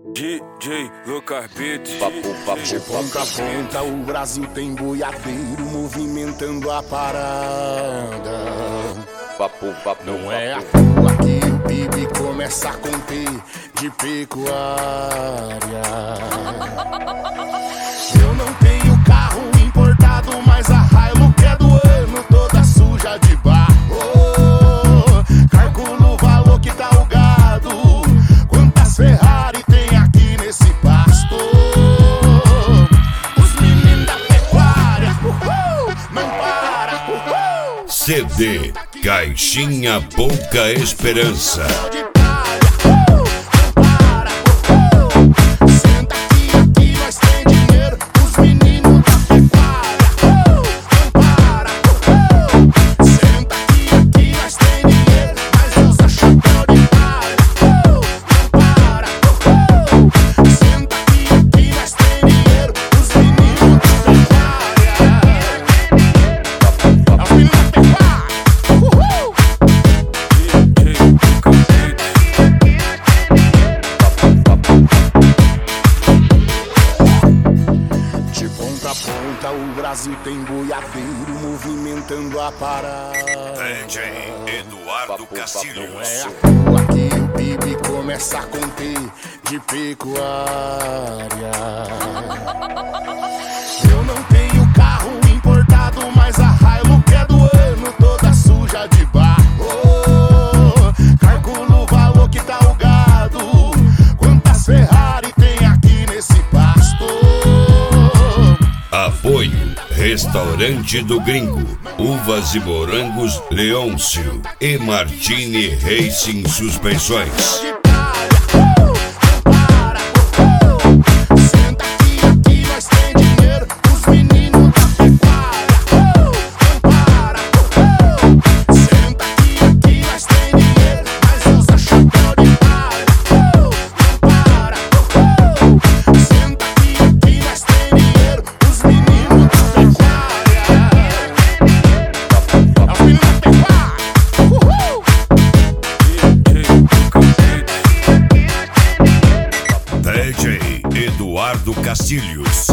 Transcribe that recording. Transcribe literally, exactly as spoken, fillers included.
D J Lucas Beats. Papo, papo, de ponta a ponta o Brasil tem boiadeiro movimentando a parada. Papo, papo, não papo. é à toa que o P I B começa a conter de pecuária. Eu não tenho carro importado, mas a Hilux é do ano, toda suja de barro. Calculo o valor que tá o gado, quantas Ferrari tem aqui nesse pasto. Os meninos da pecuária, uhul, não para, uhul. C D Caixinha Pouca Esperança. O Brasil tem boiadeiro movimentando a parada. D J Eduardo Castilhos. Não é à toa que o P I B começa a conter de pecuária. Eu não tenho carro importado, mas a Hilux é do ano, toda suja de barro. Calculo o valor que tá o gado, quantas Ferrari tem aqui nesse pasto. Apoio Restaurante do Gringo, Uvas e Morangos Leôncio e Martini Racing Suspensões. D J Eduardo Castilhos.